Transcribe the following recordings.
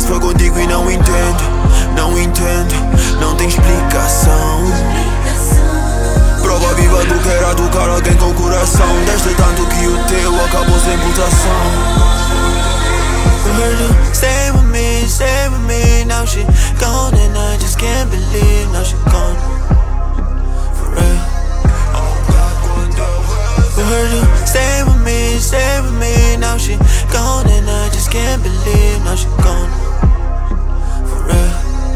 foi contigo e não entendo. Não entendo, não tem explicação. Prova viva do que era tocar alguém com coração. Deste tanto que o teu acabou sem pulsação. Stay with me, now she gone and I just can't believe now she gone. For real. Heard you stay with me, now she gone and I just can't believe now she gone. For real.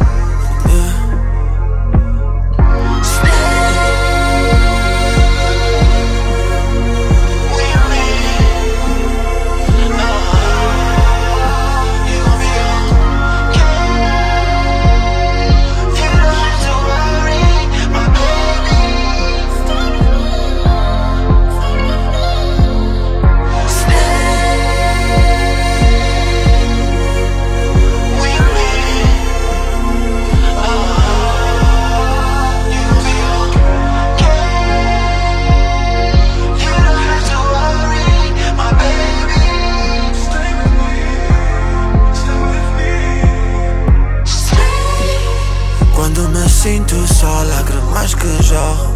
Quando me sinto só, lágrimas que jorram.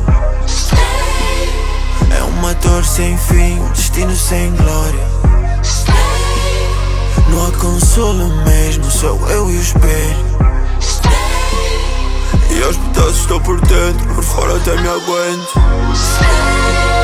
É uma dor sem fim, um destino sem glória. Não há consolo mesmo, sou eu e o espelho. E aos pedaços estou por dentro, por fora até me aguento.